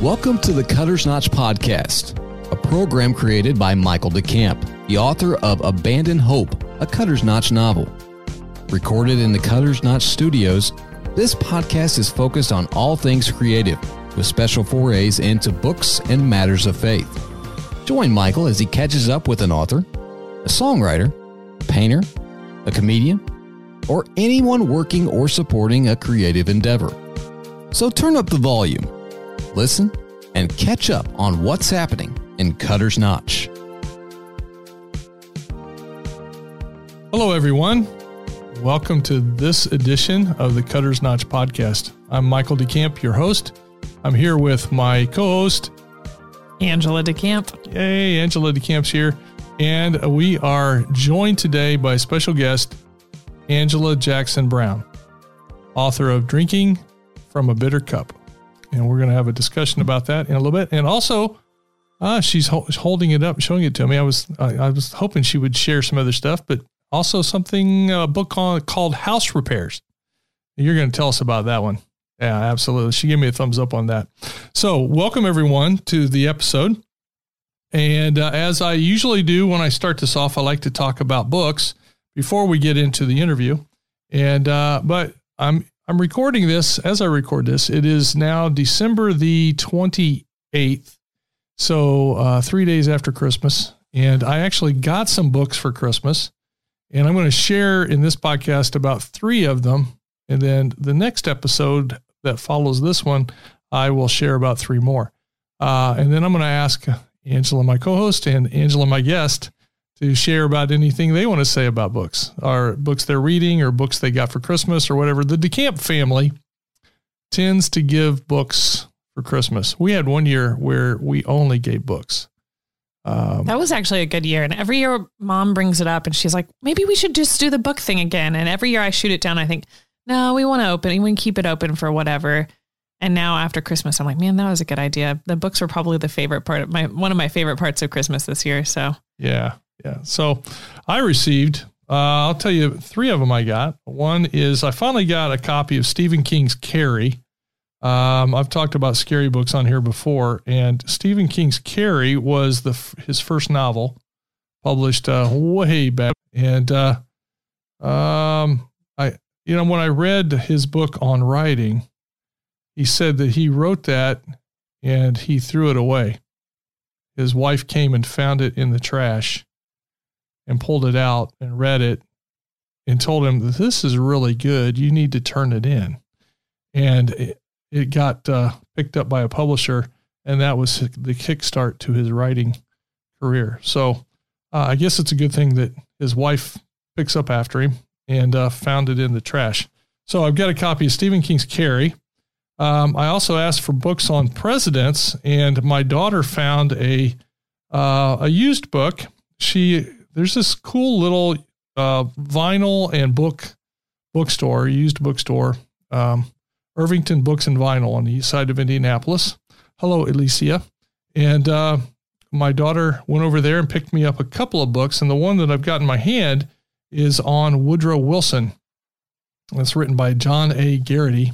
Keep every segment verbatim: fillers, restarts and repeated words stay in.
Welcome to the Cutter's Notch Podcast, a program created by Michael DeCamp, the author of Abandon Hope, a Cutter's Notch novel. Recorded in the Cutter's Notch studios, this podcast is focused on all things creative, with special forays into books and matters of faith. Join Michael as he catches up with an author, a songwriter, a painter, a comedian, or anyone working or supporting a creative endeavor. So turn up the volume, listen, and catch up on what's happening in Cutter's Notch. Hello, everyone. Welcome to this edition of the Cutter's Notch Podcast. I'm Michael DeCamp, your host. I'm here with my co-host, Angela DeCamp. Yay, Angela DeCamp's here. And we are joined today by a special guest, Angela Jackson Brown, author of Drinking from a Bitter Cup. And we're going to have a discussion about that in a little bit. And also, uh, she's ho- holding it up, showing it to me. I was I, I was hoping she would share some other stuff, but also something, a book on, called House Repairs. You're going to tell us about that one. Yeah, absolutely. She gave me a thumbs up on that. So welcome, everyone, to the episode. And uh, as I usually do when I start this off, I like to talk about books before we get into the interview. And uh, but I'm I'm recording this as I record this. It is now December the twenty-eighth, so uh, three days after Christmas. And I actually got some books for Christmas, and I'm going to share in this podcast about three of them. And then the next episode that follows this one, I will share about three more. Uh, and then I'm going to ask Angela, my co-host, and Angela, my guest, to share about anything they want to say about books, or books they're reading, or books they got for Christmas, or whatever. The DeCamp family tends to give books for Christmas. We had one year where we only gave books. Um, that was actually a good year. And every year Mom brings it up and she's like, maybe we should just do the book thing again. And every year I shoot it down. I think, no, we want to open, we want to keep it open for whatever. And now after Christmas, I'm like, man, that was a good idea. The books were probably the favorite part of my, one of my favorite parts of Christmas this year. So yeah. Yeah. So I received, uh, I'll tell you, three of them I got. One is I finally got a copy of Stephen King's Carrie. Um, I've talked about scary books on here before, and Stephen King's Carrie was the his first novel, published uh, way back. And uh, um, I, you know, when I read his book on writing, he said that he wrote that and he threw it away. His wife came and found it in the trash and pulled it out and read it and told him that this is really good. You need to turn it in. And it, it got uh, picked up by a publisher, and that was the kickstart to his writing career. So uh, I guess it's a good thing that his wife picks up after him and uh, found it in the trash. So I've got a copy of Stephen King's Carrie. Um, I also asked for books on presidents, and my daughter found a uh, a used book. She there's this cool little uh, vinyl and book bookstore, used bookstore, um, Irvington Books and Vinyl on the east side of Indianapolis. Hello, Alicia. And uh, my daughter went over there and picked me up a couple of books, and the one that I've got in my hand is on Woodrow Wilson. It's written by John A. Garrity.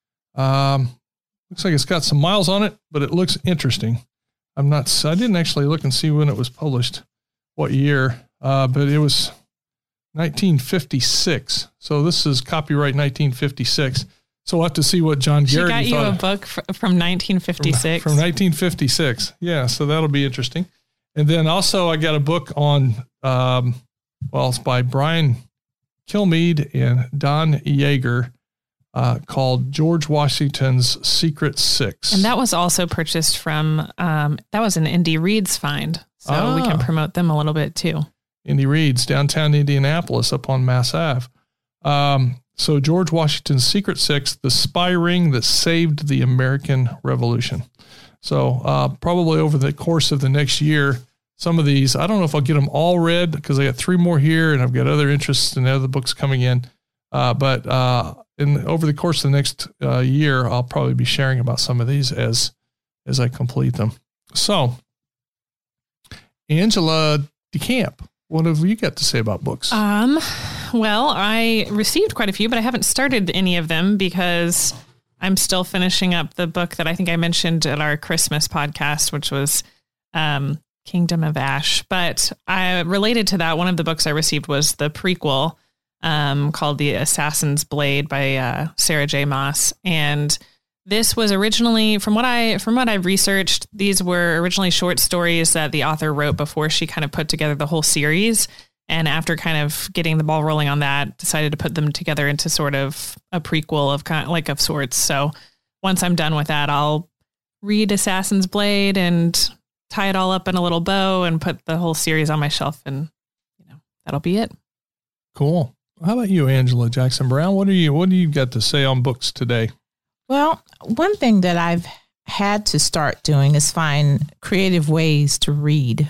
Um, looks like it's got some miles on it, but it looks interesting. I'm not, I didn't actually look and see when it was published, what year, uh, but it was nineteen fifty-six. So this is copyright nineteen fifty-six. So we'll have to see what John Garrity thought. She got you a book fr- from nineteen fifty-six. From, from nineteen fifty-six. Yeah. So that'll be interesting. And then also I got a book on, um, well, it's by Brian Kilmeade and Don Yeager. Uh, called George Washington's Secret Six. And that was also purchased from, um, that was an Indie Reads find. So ah. we can promote them a little bit too. Indie Reads, downtown Indianapolis up on Mass Ave. Um, so George Washington's Secret Six, the spy ring that saved the American Revolution. So uh, probably over the course of the next year, some of these, I don't know if I'll get them all read because I got three more here and I've got other interests and other books coming in. Uh, but uh, in over the course of the next uh, year, I'll probably be sharing about some of these as as I complete them. So, Angela DeCamp, what have you got to say about books? Um, well, I received quite a few, but I haven't started any of them because I'm still finishing up the book that I think I mentioned at our Christmas podcast, which was um, Kingdom of Ash. But I related to that, one of the books I received was the prequel um, called The Assassin's Blade by uh, Sarah J. Maas. And this was originally, from what I from what I've researched, these were originally short stories that the author wrote before she kind of put together the whole series. And after kind of getting the ball rolling on that, decided to put them together into sort of a prequel of kind of like of sorts. So once I'm done with that, I'll read Assassin's Blade and tie it all up in a little bow and put the whole series on my shelf, and you know that'll be it. Cool. How about you, Angela Jackson Brown? What do you what do you got to say on books today? Well, one thing that I've had to start doing is find creative ways to read.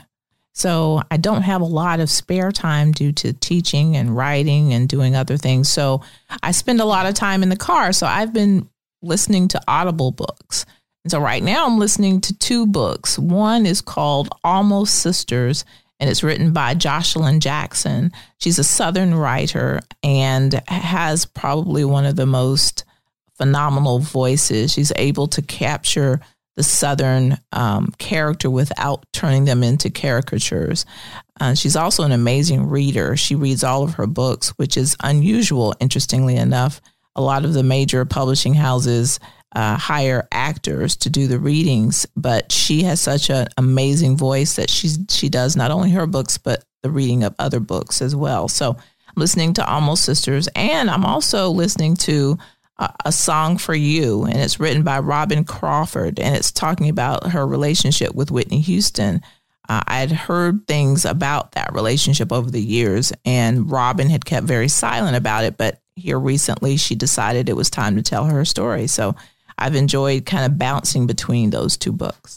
So I don't have a lot of spare time due to teaching and writing and doing other things. So I spend a lot of time in the car. So I've been listening to Audible books. And so right now I'm listening to two books. One is called Almost Sisters, and it's written by Jocelyn Jackson. She's a Southern writer and has probably one of the most phenomenal voices. She's able to capture the Southern um, character without turning them into caricatures. Uh, she's also an amazing reader. She reads all of her books, which is unusual, interestingly enough. A lot of the major publishing houses uh, hire actors to do the readings, but she has such an amazing voice that she's, she does not only her books, but the reading of other books as well. So I'm listening to Almost Sisters, and I'm also listening to A Song for You, and it's written by Robin Crawford, and it's talking about her relationship with Whitney Houston. Uh, I had heard things about that relationship over the years, and Robin had kept very silent about it, but here recently she decided it was time to tell her story. So I've enjoyed kind of bouncing between those two books.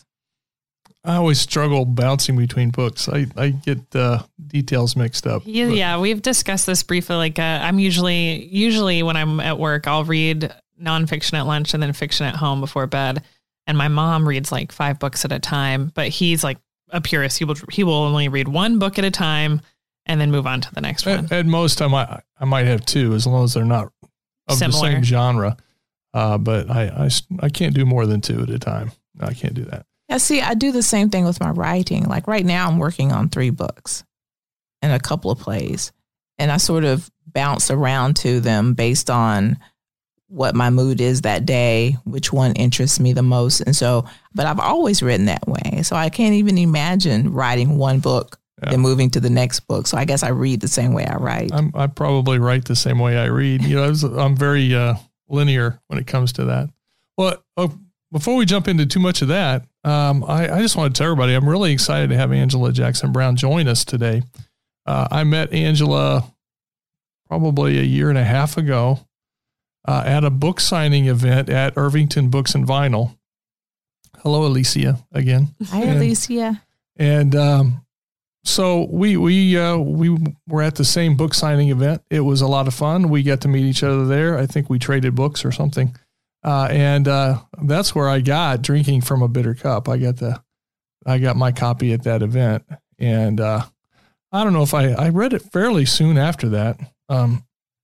I always struggle bouncing between books. I, I get uh, details mixed up. Yeah, yeah, we've discussed this briefly. Like, uh, I'm usually, usually when I'm at work, I'll read nonfiction at lunch and then fiction at home before bed. And my mom reads like five books at a time, but he's like a purist. He will, he will only read one book at a time and then move on to the next one. At, at most, I might, I might have two, as long as they're not of Similar. the same genre. Uh, but I, I, I can't do more than two at a time. No, I can't do that. Yeah, see, I do the same thing with my writing. Like right now I'm working on three books and a couple of plays, and I sort of bounce around to them based on what my mood is that day, which one interests me the most. And so, but I've always written that way. So I can't even imagine writing one book yeah. and moving to the next book. So I guess I read the same way I write. I'm, I probably write the same way I read. You know, I was, I'm very uh, linear when it comes to that. Well, oh, before we jump into too much of that, um, I, I just want to tell everybody, I'm really excited to have Angela Jackson Brown join us today. Uh, I met Angela probably a year and a half ago uh, at a book signing event at Irvington Books and Vinyl. Hello, Alicia, again. Hi, and, Alicia. And um, so we we uh, we were at the same book signing event. It was a lot of fun. We got to meet each other there. I think we traded books or something. Uh, and uh, that's where I got Drinking from a Bitter Cup. I got the, I got my copy at that event, and uh, I don't know if I, I read it fairly soon after that. Um,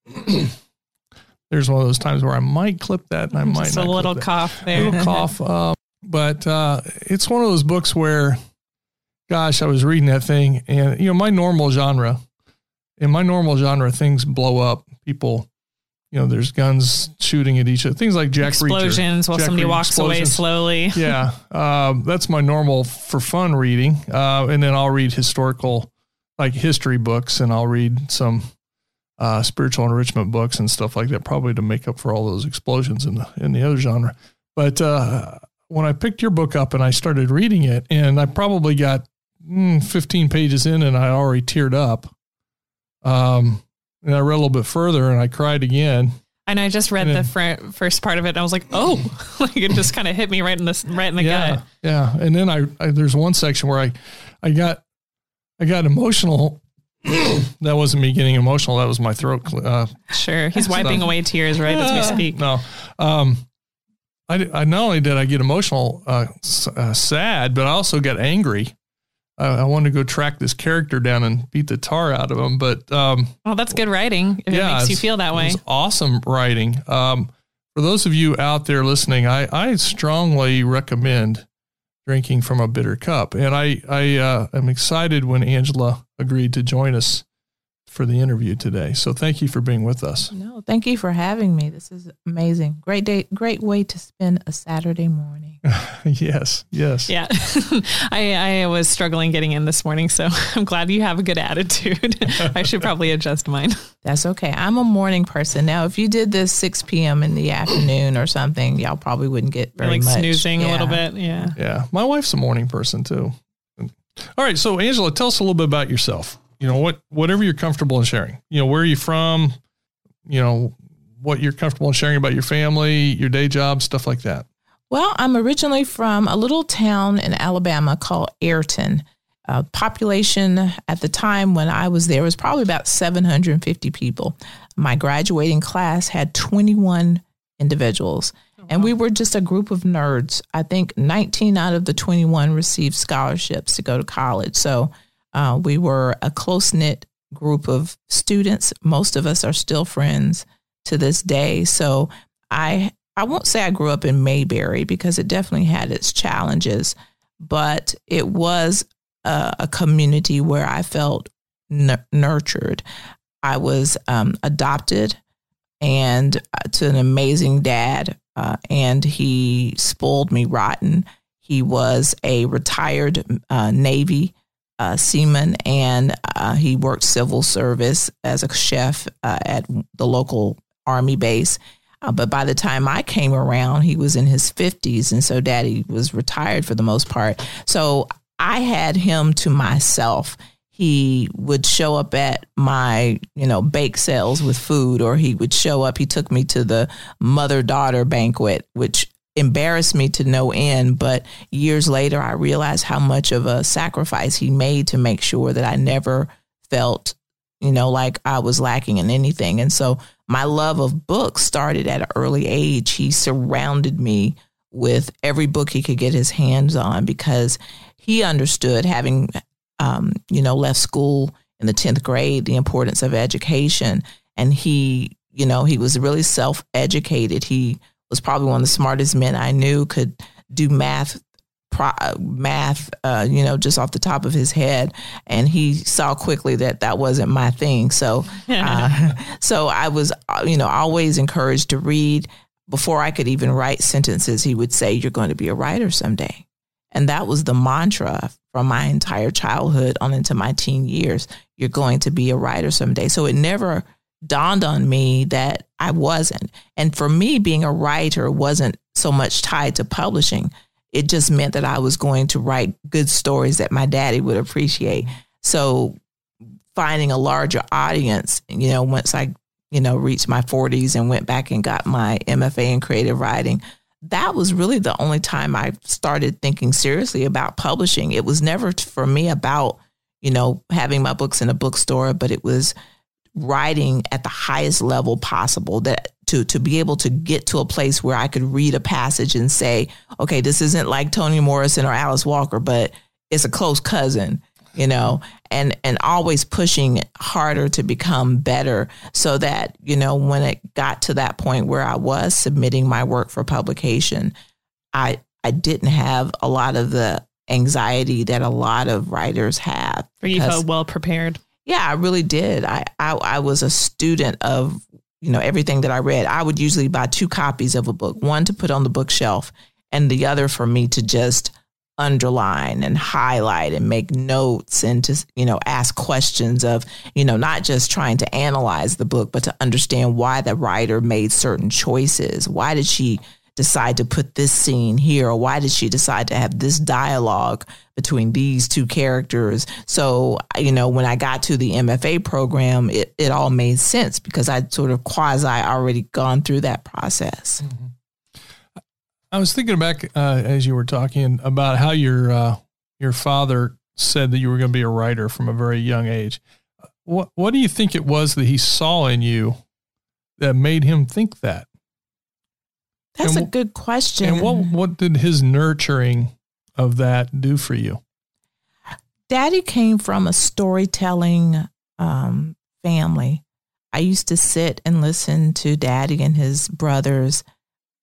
there's one of those times where I might clip that, and I might just not a little clip cough that. there, a little cough. Uh, but uh, it's one of those books where, gosh, I was reading that thing, and you know, my normal genre, in my normal genre, things blow up. People. You know, there's guns shooting at each other. Things like Jack Reacher. Explosions while Jack somebody Reacher, walks explosions. away slowly. Yeah. Uh, that's my normal for fun reading. Uh, and then I'll read historical, like history books, and I'll read some uh, spiritual enrichment books and stuff like that, probably to make up for all those explosions in the, in the other genre. But uh, when I picked your book up and I started reading it, and I probably got mm, fifteen pages in and I already teared up. Um, And I read a little bit further and I cried again. And I just read then, the fr- first part of it and I was like, oh, like it just kind of hit me right in the, right in the yeah, gut. Yeah. And then I, I, there's one section where I, I got, I got emotional. That wasn't me getting emotional. That was my throat. Uh, sure. He's wiping away tears right as we speak. No. Um, I, I not only did I get emotional, uh, uh sad, but I also got angry. Uh, I wanted to go track this character down and beat the tar out of him, but um, well, that's good writing if yeah, it makes you feel that way. It was awesome writing. Um, for those of you out there listening, I, I strongly recommend drinking from a bitter cup. And I, I uh, am excited when Angela agreed to join us for the interview today. So thank you for being with us. No, thank you for having me. This is amazing. Great day, great way to spend a Saturday morning. Yes, yes. Yeah. I, I was struggling getting in this morning, so I'm glad you have a good attitude. I should probably adjust mine. That's okay. I'm a morning person. Now, if you did this six p.m. in the afternoon or something, y'all probably wouldn't get very like much. snoozing yeah. a little bit. Yeah. Yeah. My wife's a morning person too. All right. So Angela, tell us a little bit about yourself. You know, what, whatever you're comfortable in sharing, you know, where are you from, you know, what you're comfortable in sharing about your family, your day job, stuff like that. Well, I'm originally from a little town in Alabama called Ayrton. Uh, population at the time when I was there was probably about seven hundred fifty people. My graduating class had twenty-one individuals, oh, wow. and we were just a group of nerds. I think nineteen out of the twenty-one received scholarships to go to college. So uh, we were a close-knit group of students. Most of us are still friends to this day. So I I won't say I grew up in Mayberry because it definitely had its challenges, but it was a, a community where I felt n- nurtured. I was um, adopted and uh, to an amazing dad, uh, and he spoiled me rotten. He was a retired uh, Navy uh, seaman, and uh, he worked civil service as a chef uh, at the local Army base. Uh, but by the time I came around, he was in his fifties. And so Daddy was retired for the most part. So I had him to myself. He would show up at my, you know, bake sales with food, or he would show up. He took me to the mother-daughter banquet, which embarrassed me to no end. But years later, I realized how much of a sacrifice he made to make sure that I never felt, you know, like I was lacking in anything. And so my love of books started at an early age. He surrounded me with every book he could get his hands on because he understood, having, um, you know, left school in the tenth grade, the importance of education. And he, you know, he was really self-educated. He was probably one of the smartest men I knew, could do math Pro, math, uh, you know, just off the top of his head. And he saw quickly that that wasn't my thing. So, uh, so I was, you know, always encouraged to read. Before I could even write sentences, he would say, "You're going to be a writer someday." And that was the mantra from my entire childhood on into my teen years. You're going to be a writer someday. So it never dawned on me that I wasn't. And for me, being a writer wasn't so much tied to publishing. It just meant that I was going to write good stories that my daddy would appreciate. So finding a larger audience, you know, once I, you know, reached my forties and went back and got my M F A in creative writing, that was really the only time I started thinking seriously about publishing. It was never for me about, you know, having my books in a bookstore, but it was writing at the highest level possible, that to to be able to get to a place where I could read a passage and say, okay, this isn't like Toni Morrison or Alice Walker, but it's a close cousin, you know, and, and always pushing harder to become better so that, you know, when it got to that point where I was submitting my work for publication, I, I didn't have a lot of the anxiety that a lot of writers have. Or you felt well prepared. Yeah, I really did. I, I I was a student of, you know, everything that I read. I would usually buy two copies of a book, one to put on the bookshelf and the other for me to just underline and highlight and make notes and to, you know, ask questions of, you know, not just trying to analyze the book, but to understand why the writer made certain choices. Why did she decide to put this scene here? Or why did she decide to have this dialogue between these two characters? So, you know, when I got to the M F A program, it, it all made sense because I'd sort of quasi already gone through that process. Mm-hmm. I was thinking back uh, as you were talking about how your uh, your father said that you were going to be a writer from a very young age. What what do you think it was that he saw in you that made him think that? That's and, a good question. And what what did his nurturing of that do for you? Daddy came from a storytelling um, family. I used to sit and listen to Daddy and his brothers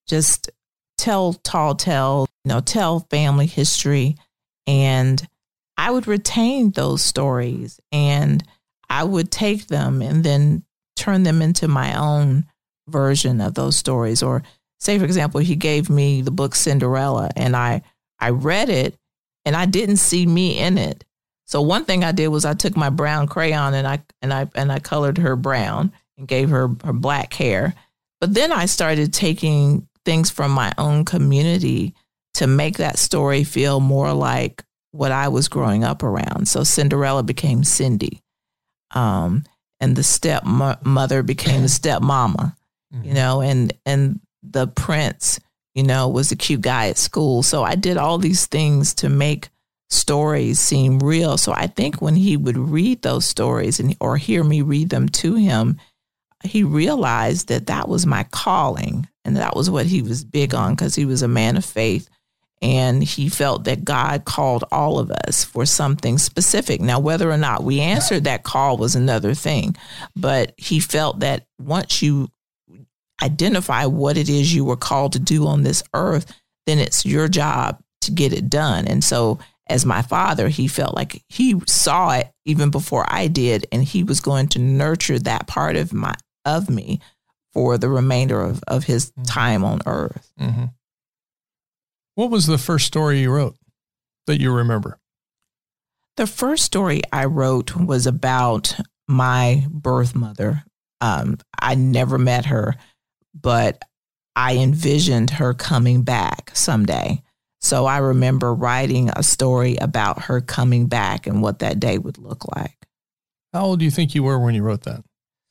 just tell tall tales, you know, tell family history. And I would retain those stories and I would take them and then turn them into my own version of those stories. Or say, for example, he gave me the book Cinderella and I, I read it and I didn't see me in it. So one thing I did was I took my brown crayon and I and I and I colored her brown and gave her her black hair. But then I started taking things from my own community to make that story feel more like what I was growing up around. So Cinderella became Cindy, um, and the stepmother became the stepmama, mm-hmm. you know, and and the prince, you know, was a cute guy at school. So I did all these things to make stories seem real. So I think when he would read those stories and or hear me read them to him, he realized that that was my calling and that was what he was big on because he was a man of faith and he felt that God called all of us for something specific. Now, whether or not we answered that call was another thing, but he felt that once you identify what it is you were called to do on this earth, then it's your job to get it done. And so as my father, he felt like he saw it even before I did, and he was going to nurture that part of my of me for the remainder of, of his time on earth. Mm-hmm. What was the first story you wrote that you remember? The first story I wrote was about my birth mother. Um, I never met her, but I envisioned her coming back someday. So I remember writing a story about her coming back and what that day would look like. How old do you think you were when you wrote that?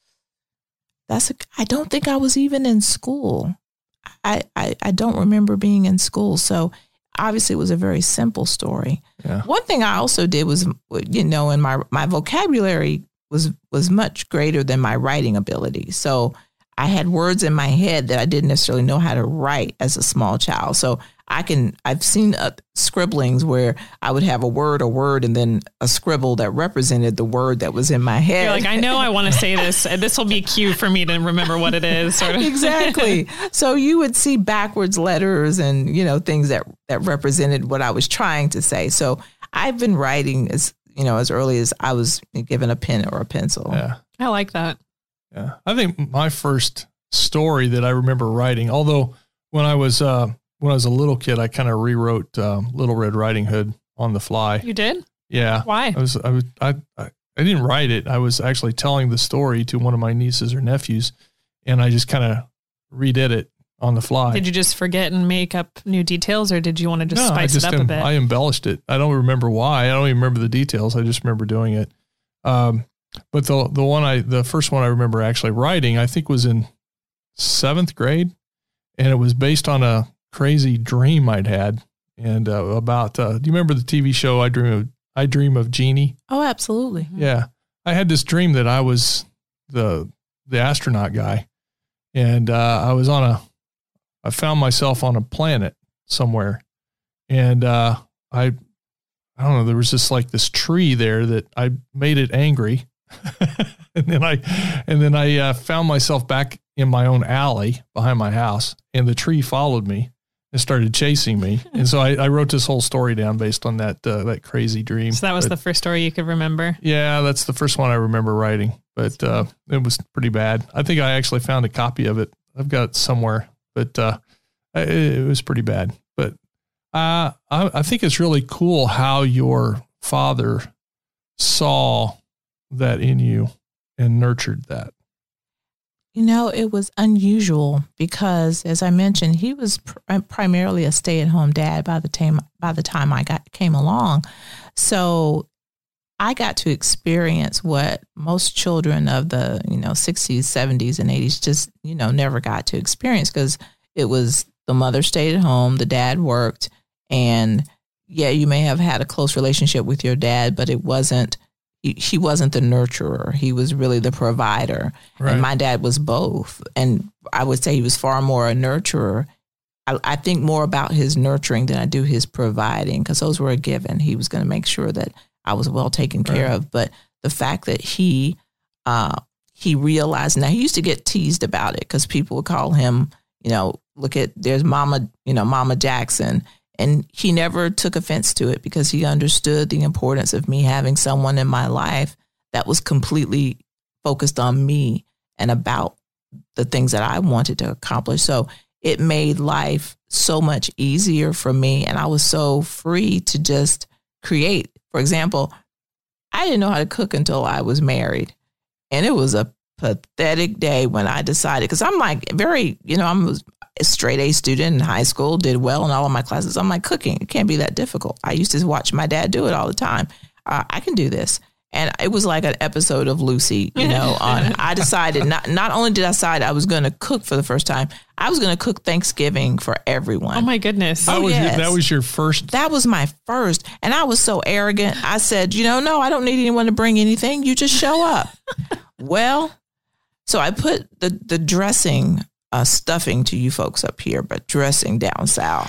That's a, I don't think I was even in school. I, I, I don't remember being in school. So obviously it was a very simple story. Yeah. One thing I also did was, you know, in my, my vocabulary was, was much greater than my writing ability. So I had words in my head that I didn't necessarily know how to write as a small child. So I can, I've seen uh, scribblings where I would have a word, a word, and then a scribble that represented the word that was in my head. You're like, I know I want to say this. This will be a cue for me to remember what it is. Sort of. Exactly. So you would see backwards letters and, you know, things that, that represented what I was trying to say. So I've been writing as, you know, as early as I was given a pen or a pencil. Yeah. I like that. Yeah. I think my first story that I remember writing, although when I was, uh, when I was a little kid, I kind of rewrote um, Little Red Riding Hood on the fly. You did? Yeah. Why? I was, I was, I, I, I didn't write it. I was actually telling the story to one of my nieces or nephews, and I just kind of redid it on the fly. Did you just forget and make up new details, or did you want to just no, spice I just it up em- a bit? I embellished it. I don't remember why. I don't even remember the details. I just remember doing it. Um, but the the one I, the first one I remember actually writing, I think was in seventh grade, and it was based on a crazy dream I'd had, and uh, about. Uh, do you remember the T V show I Dream of? I Dream of Jeannie. Oh, absolutely. Yeah, I had this dream that I was the the astronaut guy, and uh, I was on a. I found myself on a planet somewhere, and uh, I, I don't know. There was just like this tree there that I made it angry, and then I, and then I uh, found myself back in my own alley behind my house, and the tree followed me and started chasing me. And so I, I wrote this whole story down based on that, uh, that crazy dream. So that was but, the first story you could remember? Yeah, that's the first one I remember writing, but uh, it was pretty bad. I think I actually found a copy of it. I've got it somewhere, but uh, it, it was pretty bad. But uh, I, I think it's really cool how your father saw that in you and nurtured that. You know, it was unusual because, as I mentioned, he was pr- primarily a stay-at-home dad by the time by the time I got came along. So I got to experience what most children of the, you know, sixties, seventies, and eighties just, you know, never got to experience because it was the mother stayed at home, the dad worked, and yeah, you may have had a close relationship with your dad, but it wasn't. He, he wasn't the nurturer. He was really the provider. Right. And my dad was both. And I would say he was far more a nurturer. I, I think more about his nurturing than I do his providing, because those were a given. He was going to make sure that I was well taken care right. of. But the fact that he uh, he realized, now he used to get teased about it because people would call him, You know, look at, there's Mama, you know, Mama Jackson. And he never took offense to it because he understood the importance of me having someone in my life that was completely focused on me and about the things that I wanted to accomplish. So it made life so much easier for me. And I was so free to just create. For example, I didn't know how to cook until I was married. And it was a pathetic day when I decided, because I'm like very, you know, I'm a straight A student in high school, did well in all of my classes. I'm like, cooking, it can't be that difficult. I used to watch my dad do it all the time. Uh, I can do this. And it was like an episode of Lucy, you know, on, I decided not, not only did I decide I was going to cook for the first time, I was going to cook Thanksgiving for everyone. Oh my goodness. That Oh, was yes. your, that was your first. That was my first. And I was so arrogant. I said, you know, no, I don't need anyone to bring anything. You just show up. Well, so I put the, the dressing, uh, stuffing to you folks up here, but dressing down south.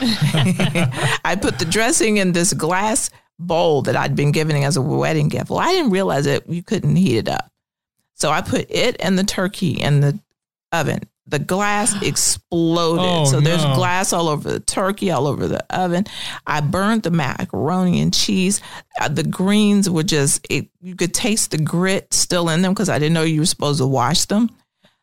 I put the dressing in this glass bowl that I'd been given as a wedding gift. Well, I didn't realize that you couldn't heat it up. So I put it and the turkey in the oven. The glass exploded. Oh, so there's no. glass all over the turkey, all over the oven. I burned the macaroni and cheese. Uh, the greens were just, it, you could taste the grit still in them because I didn't know you were supposed to wash them.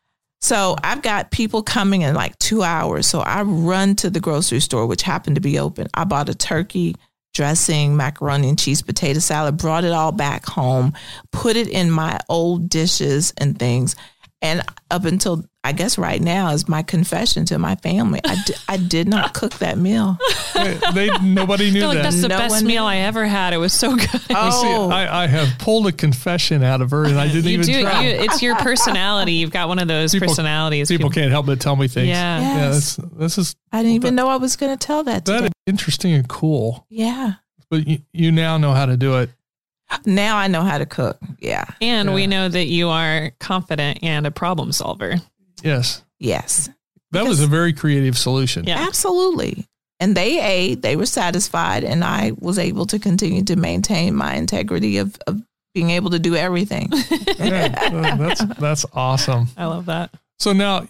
So I've got people coming in like two hours. So I run to the grocery store, which happened to be open. I bought a turkey, dressing, macaroni and cheese, potato salad, brought it all back home, put it in my old dishes and things. And up until, I guess right now is my confession to my family. I, d- I did not cook that meal. They, they nobody knew I feel like that. that's the No best one meal knew. I ever had. It was so good. You see, Oh, I, I have pulled a confession out of her, and I didn't You even do. try. You, it's your personality. You've got one of those People- personalities. People can't help but tell me things. Yeah. Yeah. Yeah, Yes. that's, this is I didn't even know I was going to tell that to that them. is interesting and cool. Yeah. But you, you now know how to do it. Now I know how to cook. Yeah. And Yeah. we know that you are confident and a problem solver. Yes, Yes. that was Because- a very creative solution. Yeah. Absolutely. And they ate, they were satisfied, and I was able to continue to maintain my integrity of, of being able to do everything. Yeah, uh, that's that's awesome. I love that. So now,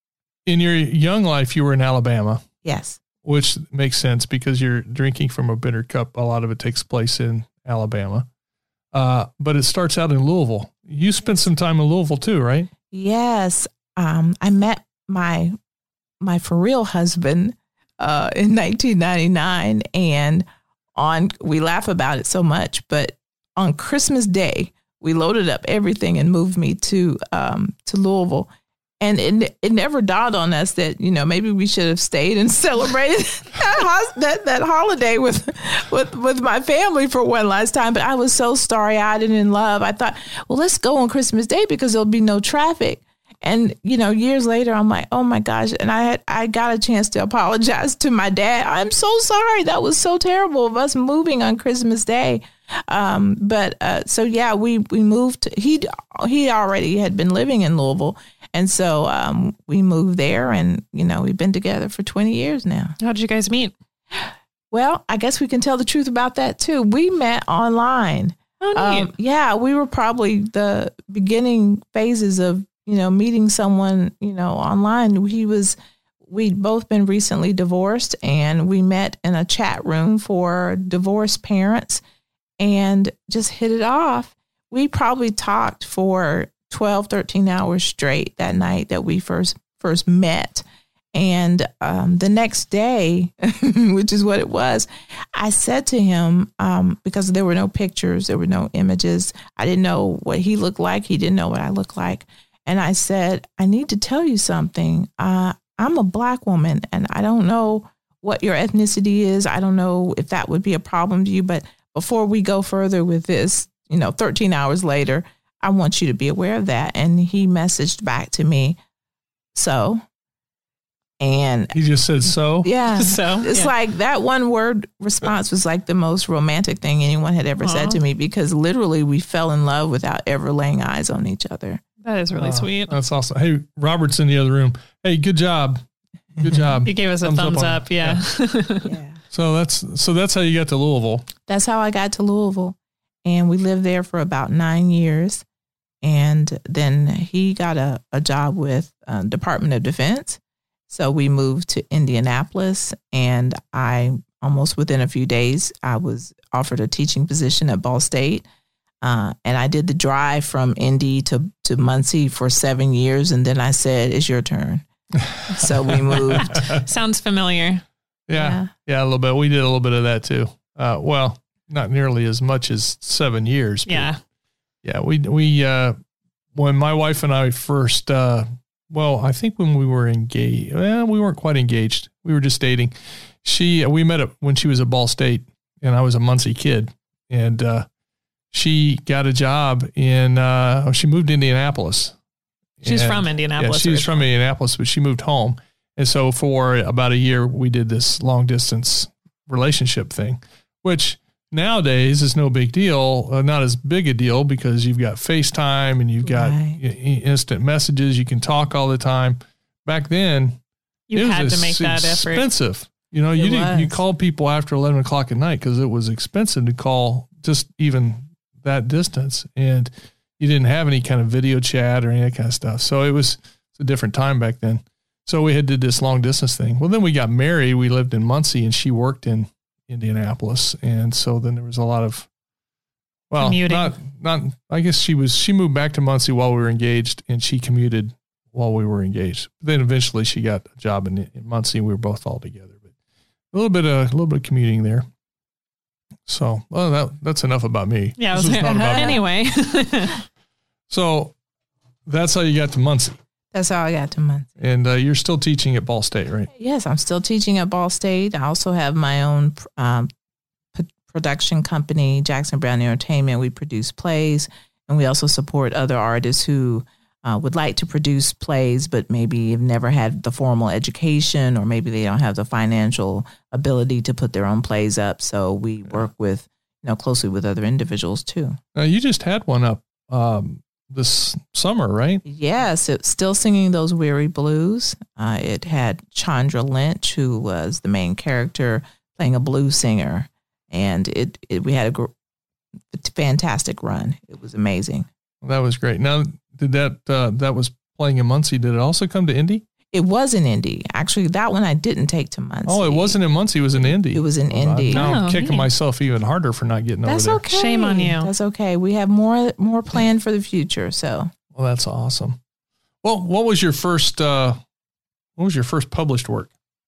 in your young life, you were in Alabama, Yes. which makes sense because you're drinking from a bitter cup. A lot of it takes place in Alabama, uh, but it starts out in Louisville. You spent some time in Louisville too, right? Yes. Um, I met my my for real husband uh, in nineteen ninety-nine, and on we laugh about it so much, but on Christmas Day we loaded up everything and moved me to um, to Louisville. And it, it never dawned on us that, you know, maybe we should have stayed and celebrated that, hos- that that holiday with, with with my family for one last time. But I was so starry-eyed and in love. I thought, well, let's go on Christmas Day because there'll be no traffic. And, you know, years later, I'm like, oh, my gosh. And I had I got a chance to apologize to my dad. I'm so sorry. That was so terrible of us moving on Christmas Day. Um, but uh, so, yeah, we we moved. He he already had been living in Louisville. And so um, we moved there, and, you know, we've been together for twenty years now. How did you guys meet? Well, I guess we can tell the truth about that, too. We met online. Oh, neat. Um, yeah, we were probably the beginning phases of, you know, meeting someone, you know, online. He was, we'd both been recently divorced, and we met in a chat room for divorced parents and just hit it off. We probably talked for twelve, thirteen hours straight that night that we first first met. And um, the next day, which is what it was, I said to him, um, because there were no pictures, there were no images. I didn't know what he looked like. He didn't know what I looked like. And I said, I need to tell you something. Uh, I'm a Black woman, and I don't know what your ethnicity is. I don't know if that would be a problem to you. But before we go further with this, you know, thirteen hours later, I want you to be aware of that. And he messaged back to me, so, and He just said so. yeah, So, it's yeah. like that one word response was like the most romantic thing anyone had ever Aw. said to me, because literally we fell in love without ever laying eyes on each other. That is really Oh, sweet. That's awesome. Hey, Robert's in the other room. Hey, good job. Good job. He gave us a Thumbs thumbs, up on- up. Yeah. Yeah. So that's so that's how you got to Louisville. That's how I got to Louisville. And we lived there for about nine years. And then he got a, a job with uh, Department of Defense. So we moved to Indianapolis, and I almost within a few days, I was offered a teaching position at Ball State. Uh, and I did the drive from Indy to, to Muncie for seven years. And then I said, it's your turn. So we moved. Sounds familiar. Yeah, yeah. Yeah, a little bit. We did a little bit of that too. Uh, well, not nearly as much as seven years. But yeah. Yeah. We, we, uh, when my wife and I first, uh, well, I think when we were engaged, well, we weren't quite engaged. We were just dating. She, we met up when she was at Ball State and I was a Muncie kid, and, uh, she got a job in, uh, she moved to Indianapolis. She's and, from Indianapolis. Yeah, she was from Indianapolis, but she moved home. And so for about a year, we did this long distance relationship thing, which nowadays is no big deal, uh, not as big a deal because you've got FaceTime and you've got Right. i- instant messages. You can talk all the time. Back then, You it had was to make that effort. expensive. You know, you It didn't, you was. called people after eleven o'clock at night because it was expensive to call just even that distance. And you didn't have any kind of video chat or any of that kind of stuff. So it was it's a different time back then. So we had did this long distance thing. Well, then we got married. We lived in Muncie and she worked in Indianapolis. And so then there was a lot of, well, Commuting. not, not, I guess she was, she moved back to Muncie while we were engaged and she commuted while we were engaged. But then eventually she got a job in, in Muncie and we were both all together, but a little bit of, a little bit of commuting there. So, well, that, that's enough about me. Yeah. I This was was not about me. anyway. So that's how you got to Muncie. That's how I got to Muncie. And uh, you're still teaching at Ball State, right? Yes, I'm still teaching at Ball State. I also have my own um, p- production company, Jackson Brown Entertainment. We produce plays, and we also support other artists who uh, would like to produce plays, but maybe have never had the formal education, or maybe they don't have the financial ability to put their own plays up. So we work with, you know, closely with other individuals too. Now, you just had one up um, this summer, right? Yes, it's still singing those weary blues. Uh, it had Chandra Lynch, who was the main character, playing a blues singer, and it, it we had a gr- fantastic run. It was amazing. That was great. Now, did that uh, that was playing in Muncie? Did it also come to Indy? It was in Indy. Actually, that one I didn't take to Muncie. Oh, it wasn't in Muncie. It was in Indy. It was in Indy. Now I'm Oh, kicking neat. myself even harder for not getting That's over there. okay. Shame on you. That's okay. We have more more planned for the future. So Well, that's awesome. Well, what was your first? Uh, what was your first published work?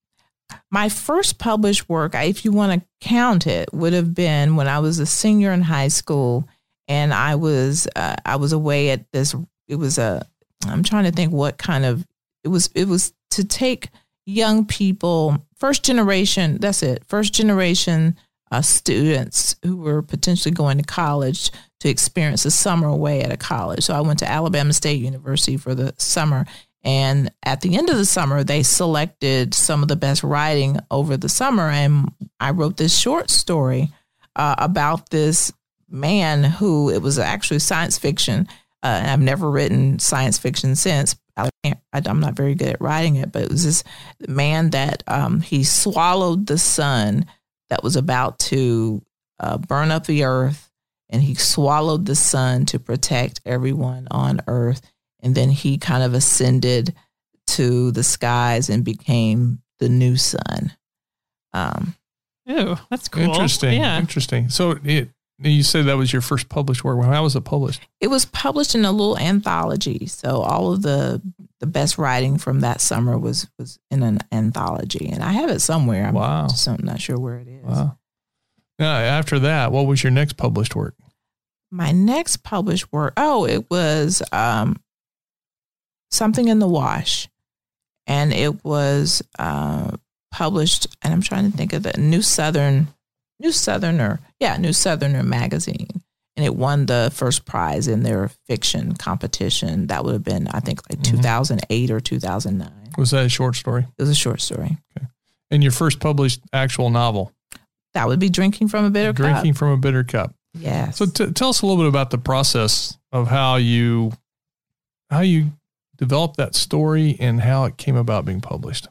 my first published work, if you want to count it, would have been when I was a senior in high school, and I was uh, I was away at this. It was a. I'm trying to think what kind of. It was. It was to take young people, first generation. That's it. First generation uh, students who were potentially going to college to experience a summer away at a college. So I went to Alabama State University for the summer. And at the end of the summer, they selected some of the best writing over the summer. And I wrote this short story uh, about this man who, it was actually science fiction. Uh, and I've never written science fiction since. I can't, I, I'm not very good at writing it, but it was this man that um, he swallowed the sun that was about to uh, burn up the earth. And he swallowed the sun to protect everyone on earth. And then he kind of ascended to the skies and became the new sun. Um, Ooh, that's cool. Interesting. Yeah. Interesting. So it, you said that was your first published work. How was it published? it was published in a little anthology. So all of the the best writing from that summer was was in an anthology. And I have it somewhere. I'm Wow. just not sure where it is. Wow. Now, after that, what was your next published work? My next published work, oh, it was um, Something in the Wash. And it was uh, published, and I'm trying to think of the New Southern, New Southerner, yeah, New Southerner magazine. And it won the first prize in their fiction competition. That would have been, I think, like Mhm. two thousand eight or two thousand nine. Was that a short story? It was a short story. And your first published actual novel, That would be Drinking from a Bitter Drinking Cup. from a Bitter Cup. Yes. So t- tell us a little bit about the process of how you how you developed that story and how it came about being published.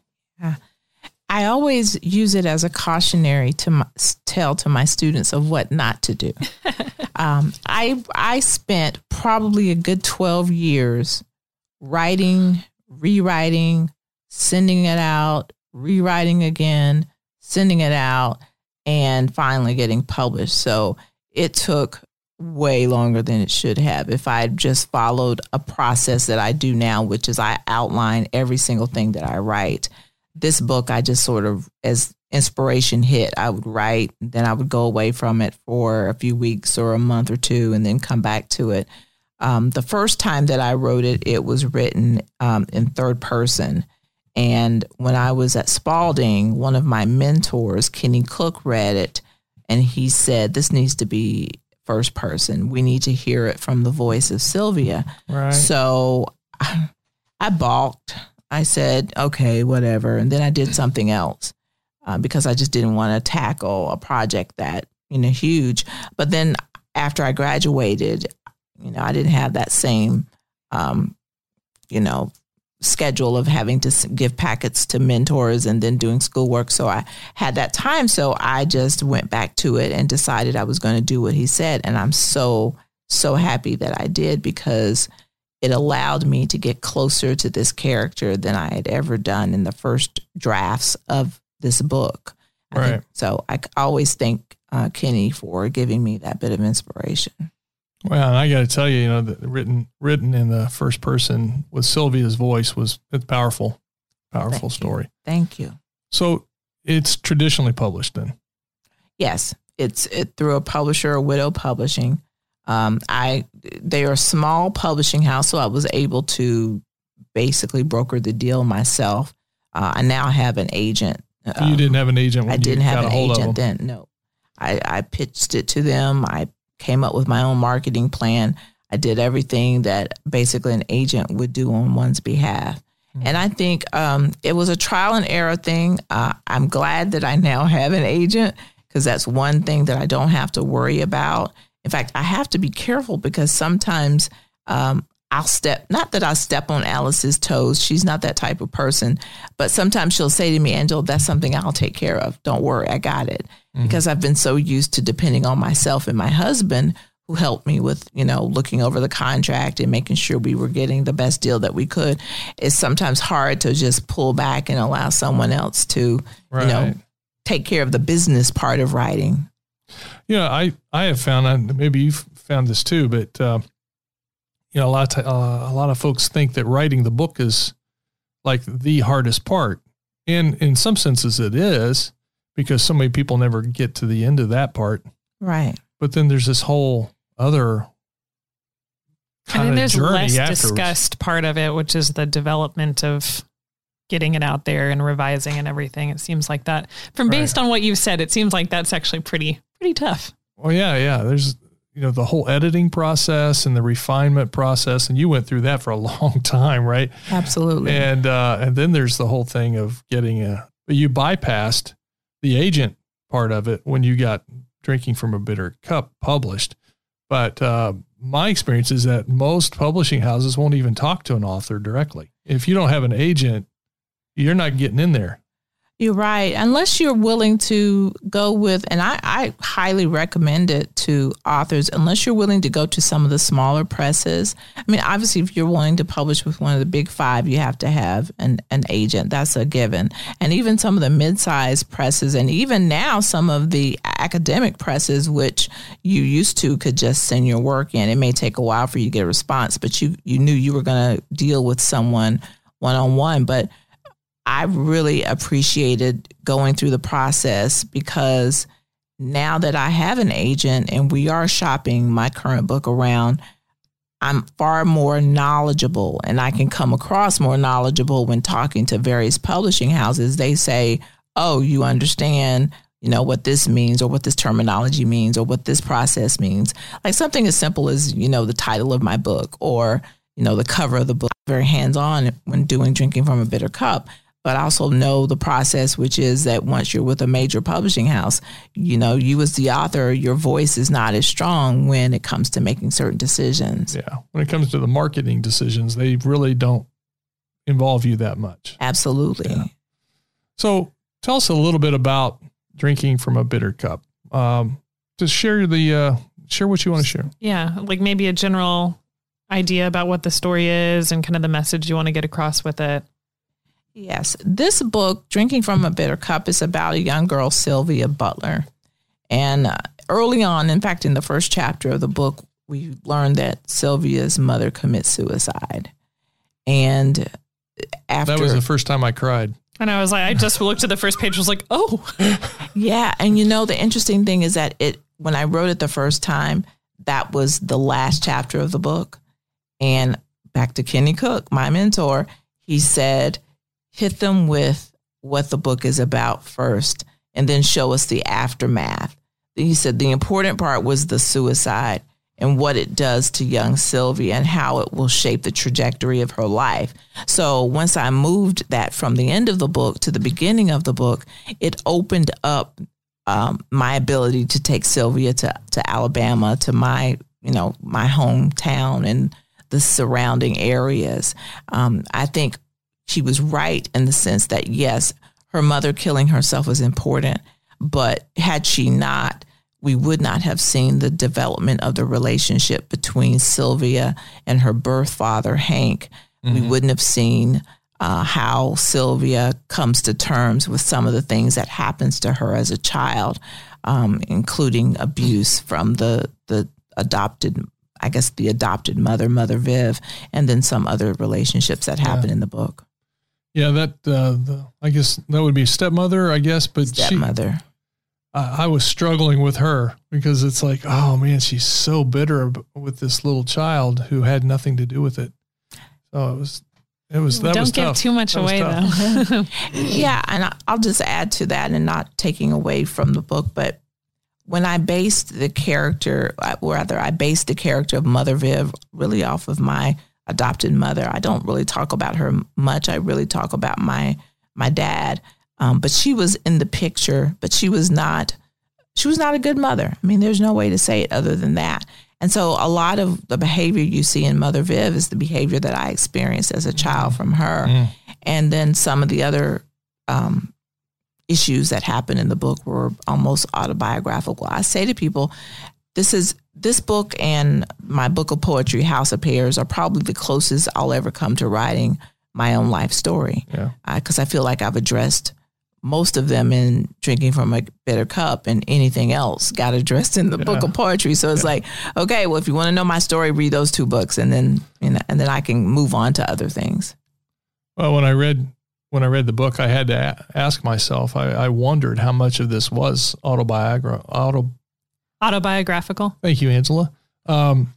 I always use it as a cautionary to my, tell to my students of what not to do. um, I I spent probably a good twelve years writing, rewriting, sending it out, rewriting again, sending it out, and finally getting published. So it took way longer than it should have. If I had just followed a process that I do now, which is I outline every single thing that I write. This book, I just sort of, as inspiration hit, I would write, then I would go away from it for a few weeks or a month or two and then come back to it. Um, the first time that I wrote it, it was written um, in third person. And when I was at Spalding, one of my mentors, Kenny Cook, read it, and he said, this needs to be first person. We need to hear it from the voice of Sylvia. Right. So I balked. I said, okay, whatever. And then I did something else uh, because I just didn't want to tackle a project that, you know, huge. But then after I graduated, you know, I didn't have that same, um, you know, schedule of having to give packets to mentors and then doing schoolwork. So I had that time. So I just went back to it and decided I was going to do what he said. And I'm so, so happy that I did, because it allowed me to get closer to this character than I had ever done in the first drafts of this book. I Right. think, so I always thank uh, Kenny for giving me that bit of inspiration. Well, and I got to tell you, you know, the written written in the first person with Sylvia's voice was it's powerful, powerful Thank you. story. Thank you. So it's traditionally published then. Yes, it's it, through a publisher, Widow Publishing. Um, I they are a small publishing house, so I was able to basically broker the deal myself. Uh, I now have an agent. So you didn't have an agent when I you didn't have got an a hold of agent them. then. No, I, I pitched it to them. I came up with my own marketing plan. I did everything that basically an agent would do on one's behalf. Mm-hmm. And I think um, it was a trial and error thing. Uh, I'm glad that I now have an agent, because that's one thing that I don't have to worry about. In fact, I have to be careful because sometimes um, I'll step, not that I step on Alice's toes. She's not that type of person, but sometimes she'll say to me, Angela, that's something I'll take care of. Don't worry, I got it. Mm-hmm. Because I've been so used to depending on myself and my husband, who helped me with, you know, looking over the contract and making sure we were getting the best deal that we could. It's sometimes hard to just pull back and allow someone else to, Right. you know, take care of the business part of writing. Yeah, I, I have found, and maybe you've found this too, but, uh, you know, a lot of, t- uh, a lot of folks think that writing the book is like the hardest part. And in some senses it is, because so many people never get to the end of that part. Right. But then there's this whole other And kind then of there's journey less afterwards. discussed part of it, which is the development of getting it out there and revising and everything. It seems like that, from Right. based on what you've said, it seems like that's actually pretty, pretty tough. Well, yeah, yeah. There's, you know, the whole editing process and the refinement process, and you went through that for a long time, right? Absolutely. And uh, and then there's the whole thing of getting a. You bypassed the agent part of it when you got Drinking from a Bitter Cup published. But uh, my experience is that most publishing houses won't even talk to an author directly. If you don't have an agent, you're not getting in there. You're right. Unless you're willing to go with, and I, I highly recommend it to authors, unless you're willing to go to some of the smaller presses. I mean, obviously, if you're willing to publish with one of the big five, you have to have an, an agent. That's a given. And even some of the mid-sized presses, and even now some of the academic presses, which you used to could just send your work in. It may take a while for you to get a response, but you, you knew you were going to deal with someone one-on-one. But I really appreciated going through the process, because now that I have an agent and we are shopping my current book around, I'm far more knowledgeable, and I can come across more knowledgeable when talking to various publishing houses. They say, oh, you understand, you know, what this means, or what this terminology means, or what this process means. Like something as simple as, you know, the title of my book, or, you know, the cover of the book. Very hands-on when doing Drinking from a Bitter Cup. But I also know the process, which is that once you're with a major publishing house, you know, you as the author, your voice is not as strong when it comes to making certain decisions. Yeah. When it comes to the marketing decisions, they really don't involve you that much. Absolutely. Yeah. So tell us a little bit about Drinking from a Bitter Cup. Um, just share the, uh, share what you want to share. Yeah. Like maybe a general idea about what the story is and kind of the message you want to get across with it. Yes. This book, Drinking from a Bitter Cup, is about a young girl, Sylvia Butler. And uh, early on, in fact, in the first chapter of the book, we learned that Sylvia's mother commits suicide. And after... That was the first time I cried. And I was like, I just looked at the first page, was like, oh. Yeah. And you know, the interesting thing is that it when I wrote it the first time, that was the last chapter of the book. And back to Kenny Cook, my mentor, he said, hit them with what the book is about first, and then show us the aftermath. He said the important part was the suicide and what it does to young Sylvia and how it will shape the trajectory of her life. So once I moved that from the end of the book to the beginning of the book, it opened up um, my ability to take Sylvia to, to Alabama, to my, you know, my hometown and the surrounding areas. Um, I think she was right in the sense that, yes, her mother killing herself was important, but had she not, we would not have seen the development of the relationship between Sylvia and her birth father, Hank. Mm-hmm. We wouldn't have seen uh, how Sylvia comes to terms with some of the things that happens to her as a child, um, including abuse from the the adopted, I guess, the adopted mother, Mother Viv, and then some other relationships that happen yeah. in the book. Yeah, that uh, the, I guess that would be stepmother, I guess, but stepmother. She, uh, I was struggling with her because it's like, oh man, she's so bitter with this little child who had nothing to do with it. So it was, it was. That Don't was give tough. too much that away though. Yeah, and I'll just add to that, and not taking away from the book, but when I based the character, or rather, I based the character of Mother Viv really off of my adopted mother. I don't really talk about her much. I really talk about my my dad. Um, but she was in the picture, but she was not she was not a good mother. I mean, there's no way to say it other than that. And so a lot of the behavior you see in Mother Viv is the behavior that I experienced as a child from her. Mm. And then some of the other um, issues that happen in the book were almost autobiographical. I say to people, this is this book and my book of poetry, House of Pears, are probably the closest I'll ever come to writing my own life story. Yeah. Because uh, I feel like I've addressed most of them in Drinking from a Bitter Cup, and anything else got addressed in the yeah. book of poetry. So it's yeah. like, okay, well, if you want to know my story, read those two books, and then you know, and then I can move on to other things. Well, when I read when I read the book, I had to a- ask myself. I, I wondered how much of this was autobiographical. Auto autobiographical. Thank you, Angela. Um,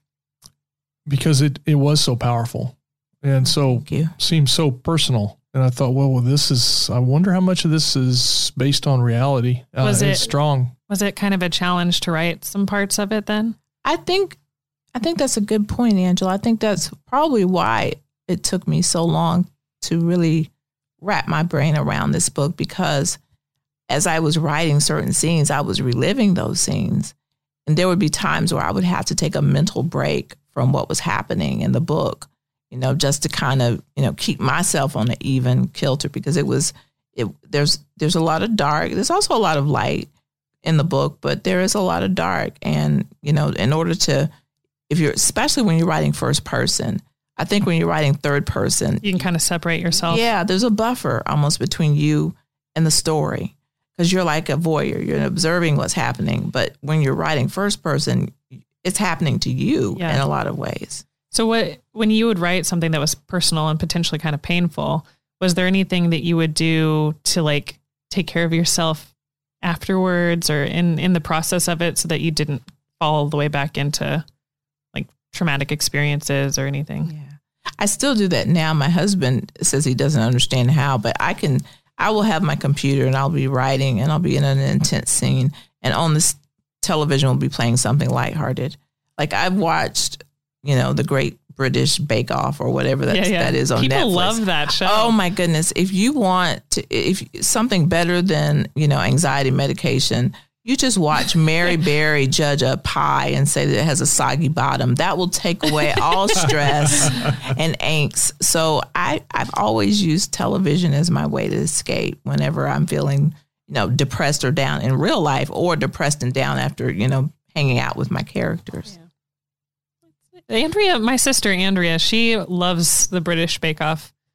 because it it was so powerful and so seemed so personal. And I thought, well, well, this is, I wonder how much of this is based on reality. Uh, was it strong? Was it kind of a challenge to write some parts of it then? I think, I think that's a good point, Angela. I think that's probably why it took me so long to really wrap my brain around this book, because as I was writing certain scenes, I was reliving those scenes. And there would be times where I would have to take a mental break from what was happening in the book, you know, just to kind of, you know, keep myself on an even kilter, because it was, it, there's, there's a lot of dark. There's also a lot of light in the book, but there is a lot of dark. And, you know, in order to, if you're, especially when you're writing first person, I think when you're writing third person, you can kind of separate yourself. Yeah. There's a buffer almost between you and the story, because you're like a voyeur. You're observing what's happening. But when you're writing first person, it's happening to you yeah. in a lot of ways. So what, when you would write something that was personal and potentially kind of painful, was there anything that you would do to like take care of yourself afterwards or in, in the process of it so that you didn't fall all the way back into like traumatic experiences or anything? Yeah. I still do that now. My husband says he doesn't understand how, but I can, I will have my computer and I'll be writing and I'll be in an intense scene, and on this television will be playing something lighthearted. Like I've watched, you know, the Great British Bake Off or whatever that's, yeah, yeah. that is on People Netflix. People love that show. Oh my goodness. If you want to, if something better than, you know, anxiety medication, you just watch Mary Berry judge a pie and say that it has a soggy bottom. That will take away all stress and angst. So I, I've always used television as my way to escape whenever I'm feeling, you know, depressed or down in real life, or depressed and down after, you know, hanging out with my characters. Yeah. Andrea, my sister Andrea, she loves the British Bake Off.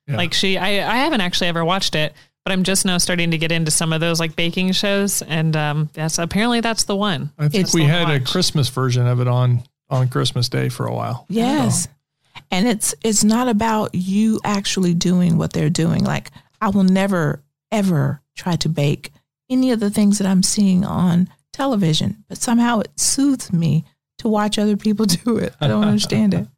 Yeah. Like she, I, I haven't actually ever watched it, but I'm just now starting to get into some of those like baking shows. And um, that's apparently that's the one. I think It's we the had a watch. Christmas version of it on, on Christmas Day for a while. Yes. And it's it's not about you actually doing what they're doing. Like, I will never, ever try to bake any of the things that I'm seeing on television, but somehow it soothes me to watch other people do it. I don't understand it.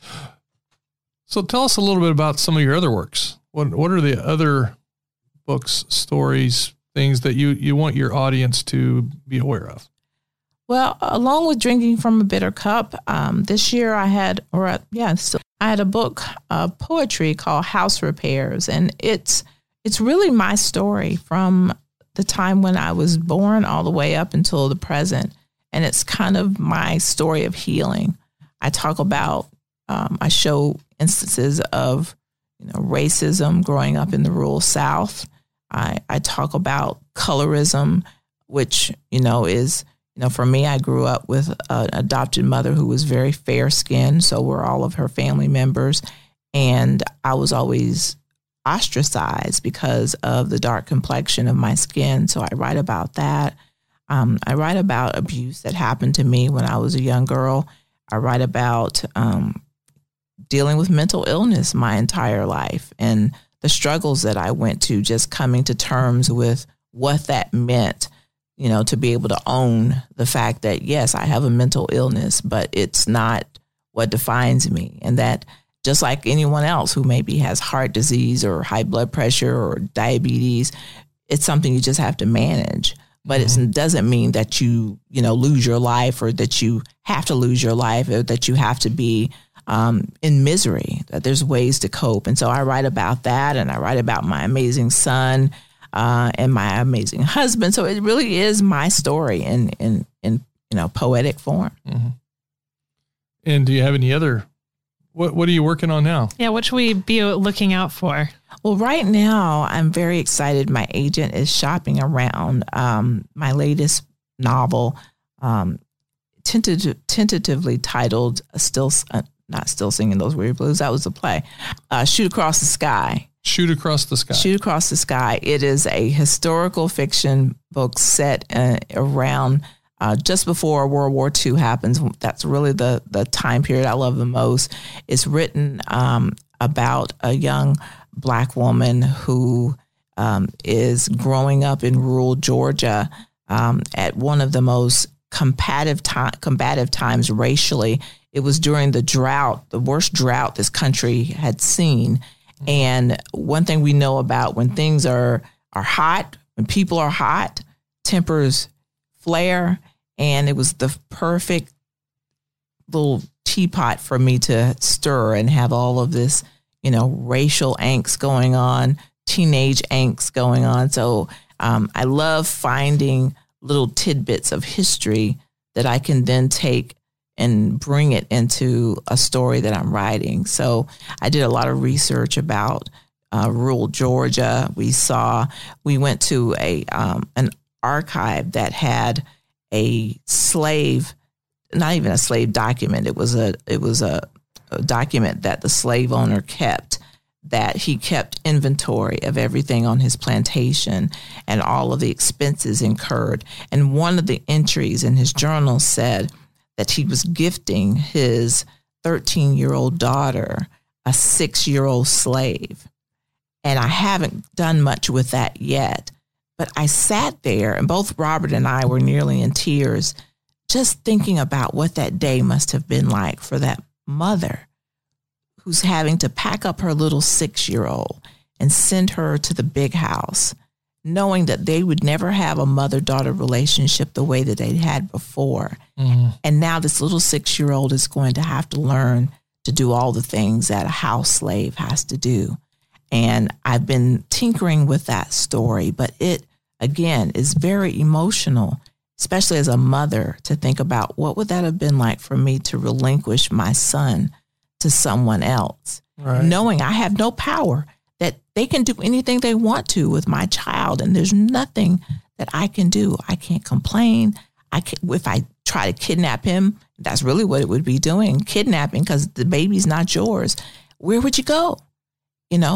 So tell us a little bit about some of your other works. What what are the other books, stories, things that you, you want your audience to be aware of? Well, along with Drinking from a Bitter Cup, um, this year I had, or uh, yeah, so I had a book of poetry called House Repairs, and it's it's really my story from the time when I was born all the way up until the present, and it's kind of my story of healing. I talk about, um, I show instances of, you know, racism growing up in the rural South. I, I talk about colorism, which, you know, is, you know, for me, I grew up with an adopted mother who was very fair skinned. So were all of her family members. And I was always ostracized because of the dark complexion of my skin. So I write about that. Um, I write about abuse that happened to me when I was a young girl. I write about um, dealing with mental illness my entire life and the struggles that I went to, just coming to terms with what that meant, you know, to be able to own the fact that, yes, I have a mental illness, but it's not what defines me. And that just like anyone else who maybe has heart disease or high blood pressure or diabetes, it's something you just have to manage. But mm-hmm. it doesn't mean that you, you know, lose your life or that you have to lose your life or that you have to be um, in misery, that there's ways to cope. And so I write about that, and I write about my amazing son uh, and my amazing husband. So it really is my story in, in, in you know, poetic form. Mm-hmm. And do you have any other, what, what are you working on now? Yeah. What should we be looking out for? Well, right now, I'm very excited. My agent is shopping around um, my latest novel, um, tentative, tentatively titled Still, uh, not Still Singing Those Weird Blues. That was a play. Uh, Shoot Across the Sky. Shoot Across the Sky. Shoot Across the Sky. It is a historical fiction book set uh, around uh, just before World War Two happens. That's really the, the time period I love the most. It's written um, about a young Black woman who um, is growing up in rural Georgia um, at one of the most combative, time, combative times racially. It was during the drought, the worst drought this country had seen. And one thing we know about when things are, are hot, when people are hot, tempers flare. And it was the perfect little teapot for me to stir and have all of this, you know, racial angst going on, teenage angst going on. So um, I love finding little tidbits of history that I can then take and bring it into a story that I'm writing. So I did a lot of research about uh, rural Georgia. We saw, we went to a um, an archive that had a slave, not even a slave document. It was a it was a, a document that the slave owner kept, that he kept inventory of everything on his plantation and all of the expenses incurred. And one of the entries in his journal said that he was gifting his thirteen-year-old daughter a six-year-old slave. And I haven't done much with that yet. But I sat there, and both Robert and I were nearly in tears, just thinking about what that day must have been like for that mother who's having to pack up her little six-year-old and send her to the big house, knowing that they would never have a mother-daughter relationship the way that they had before. Mm-hmm. And now this little six-year-old is going to have to learn to do all the things that a house slave has to do. And I've been tinkering with that story, but it, again, is very emotional, especially as a mother, to think about what would that have been like for me to relinquish my son to someone else, right, knowing I have no power, that they can do anything they want to with my child. And there's nothing that I can do. I can't complain. I can, if I try to kidnap him, that's really what it would be doing, kidnapping, because the baby's not yours. Where would you go? You know,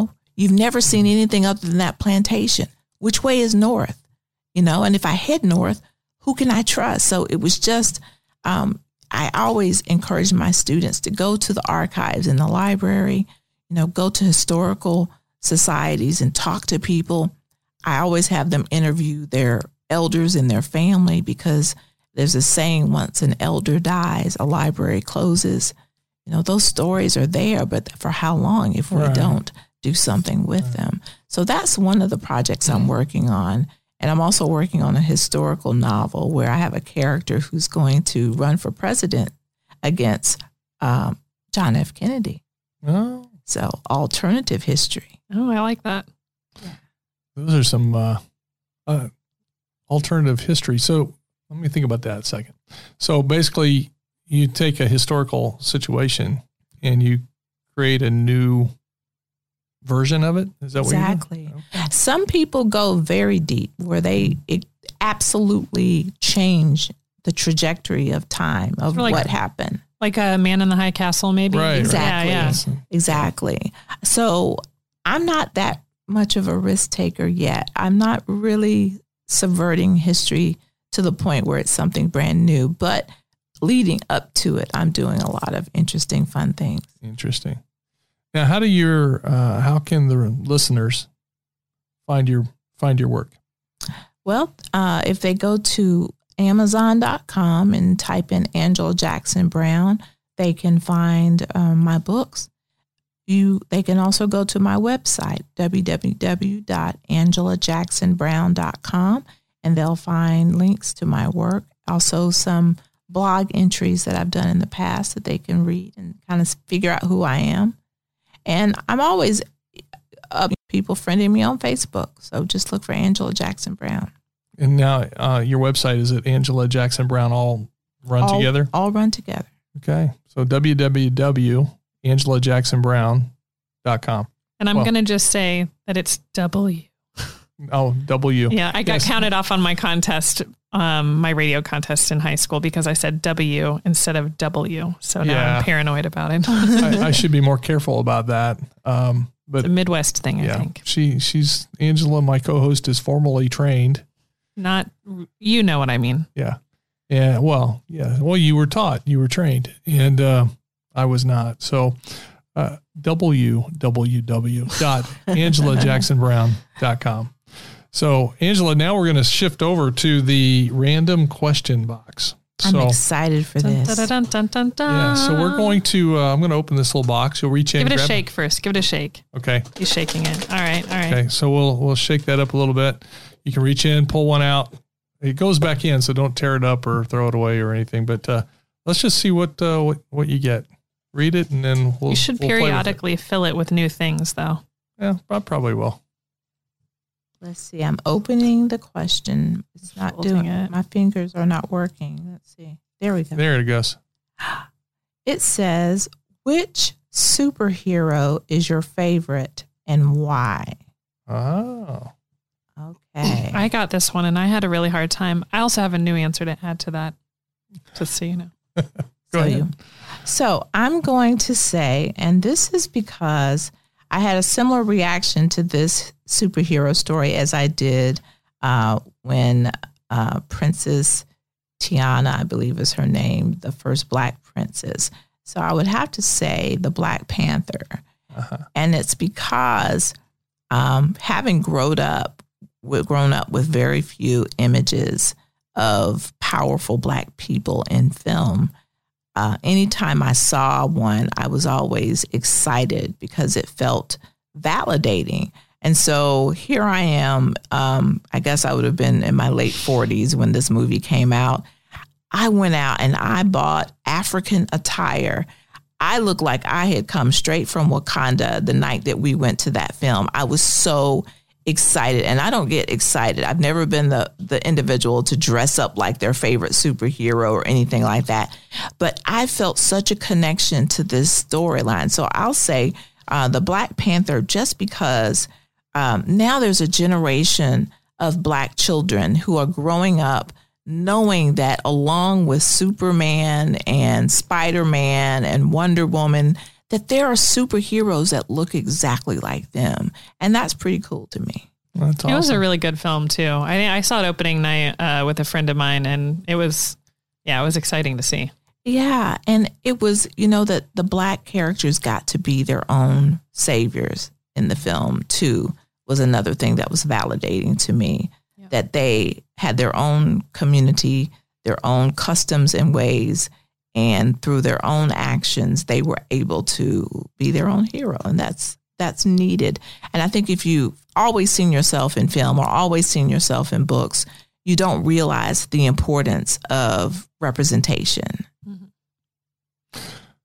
You've never seen anything other than that plantation. Which way is north? You know, and if I head north, who can I trust? So it was just, um, I always encourage my students to go to the archives in the library, you know, go to historical societies and talk to people. I always have them interview their elders and their family, because there's a saying, once an elder dies, a library closes. You know, those stories are there, but for how long if we Right. don't do something with Right. them? So that's one of the projects I'm working on. And I'm also working on a historical novel where I have a character who's going to run for president against um, John F. Kennedy. Oh, So alternative history. Oh, I like that. those are some uh, uh, alternative history. So let me think about that a second. So basically, you take a historical situation and you create a new version of it. Is that what Exactly. you do? Some people go very deep where they it absolutely change the trajectory of time of Like- what happened. Like a Man in the High Castle, maybe. Right. Exactly. Yeah, yeah. Exactly. So I'm not that much of a risk taker yet. I'm not really subverting history to the point where it's something brand new, but leading up to it, I'm doing a lot of interesting, fun things. Interesting. Now, how do your uh, how can the listeners find your find your work? Well, uh, if they go to Amazon dot com and type in Angela Jackson Brown, they can find um, my books. You, they can also go to my website, w w w dot angela jackson brown dot com, and they'll find links to my work. Also, some blog entries that I've done in the past that they can read and kind of figure out who I am. And I'm always uh, people friending me on Facebook, so just look for Angela Jackson Brown. And now uh, your website is at Angela Jackson Brown, all run all, together? All run together. Okay. So w w w dot angela jackson brown dot com. And I'm Well- going to just say that it's W. Oh, W. Yeah, I got Yes. counted off on my contest, um, my radio contest in high school, because I said W instead of W. So now Yeah. I'm paranoid about it. I, I should be more careful about that. Um, but It's a Midwest thing, I yeah, think. she she's Angela, my co-host, is formally trained. Not, you know what I mean. Yeah. Yeah. Well, yeah. Well, you were taught, you were trained, and uh, I was not. So uh, w w w dot angela jackson brown dot com. So, Angela, now we're going to shift over to the random question box. I'm So, excited for Dun, this. dun, dun, dun, dun, dun. yeah, so we're going to, uh, I'm going to open this little box. You'll reach in. Give it a grab shake first. Give it a shake. Okay. He's shaking it. All right. All right. Okay. So we'll, we'll shake that up a little bit. You can reach in, pull one out. It goes back in, so don't tear it up or throw it away or anything. But uh, let's just see what, uh, what what you get. Read it, and then we'll. You should we'll play with it. periodically fill it with new things, though. Yeah, I probably will. Let's see. I'm opening the question. It's not Folding doing it. it. My fingers are not working. Let's see. There we go. There it goes. It says, which superhero is your favorite and why? Oh. Okay. I got this one, and I had a really hard time. I also have a new answer to add to that, just so you know. Go so, ahead. you, so I'm going to say, and this is because I had a similar reaction to this superhero story as I did uh, when uh, Princess Tiana, I believe is her name, the first Black princess. So I would have to say the Black Panther. Uh-huh. And it's because um, having grown up, with, grown up with very few images of powerful Black people in film, uh, anytime I saw one, I was always excited because it felt validating. And so here I am. Um, I guess I would have been in my late forties when this movie came out. I went out and I bought African attire. I looked like I had come straight from Wakanda the night that we went to that film. I was so excited, and I don't get excited. I've never been the, the individual to dress up like their favorite superhero or anything like that. But I felt such a connection to this storyline. So I'll say uh, the Black Panther, just because um, now there's a generation of Black children who are growing up knowing that along with Superman and Spider-Man and Wonder Woman, that there are superheroes that look exactly like them. And that's pretty cool to me. That's awesome. It was a really good film too. I I saw it opening night uh, with a friend of mine, and it was, yeah, it was exciting to see. Yeah, and it was, you know, that the Black characters got to be their own saviors in the film too, was another thing that was validating to me, yeah. that they had their own community, their own customs and ways, and through their own actions, they were able to be their own hero, and that's that's needed. And I think if you've always seen yourself in film or always seen yourself in books, you don't realize the importance of representation. Mm-hmm.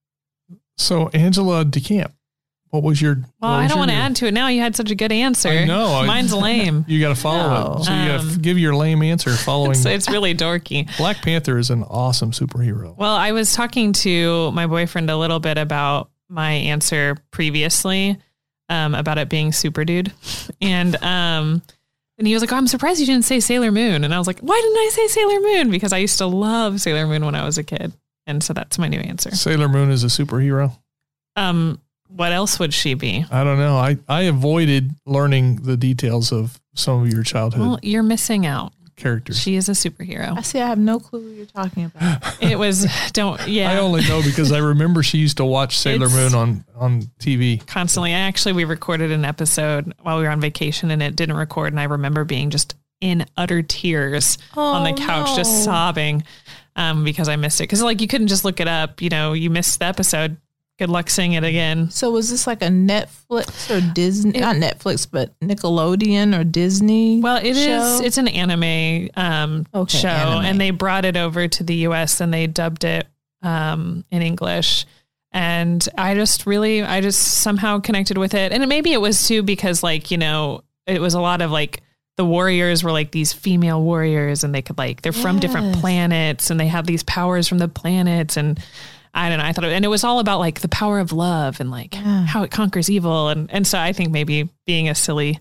So, Angela DeCamp, what was your... Well, I don't want to add to it now. You had such a good answer. I know. Mine's lame. You got to follow No. it. So you got to Um, give your lame answer following... It's, it's really dorky. Black Panther is an awesome superhero. Well, I was talking to my boyfriend a little bit about my answer previously, um, about it being Super Dude. And um, and he was like, oh, I'm surprised you didn't say Sailor Moon. And I was like, why didn't I say Sailor Moon? Because I used to love Sailor Moon when I was a kid. And so that's my new answer. Sailor Moon is a superhero? Um, what else would she be? I don't know. I, I avoided learning the details of some of your childhood Well, you're missing out. characters. She is a superhero. I see, I have no clue what you're talking about. It was, don't, yeah. I only know because I remember she used to watch Sailor It's- Moon on, on T V. Constantly. Actually, we recorded an episode while we were on vacation and it didn't record. And I remember being just in utter tears on the couch, no. just sobbing um, because I missed it. Because like you couldn't just look it up. You know, you missed the episode. Good luck seeing it again. So was this like a Netflix or Disney, It- not Netflix, but Nickelodeon or Disney? Well, it show? is. It's an anime um, Okay, show, anime. and they brought it over to the U S and they dubbed it um, in English. And I just really, I just somehow connected with it. And maybe it was too because, like, you know, it was a lot of like the warriors were like these female warriors, and they could like they're from different Yes. planets, and they have these powers from the planets, and I don't know. I thought, it, and it was all about like the power of love and like Yeah. how it conquers evil, and and so I think maybe being a silly,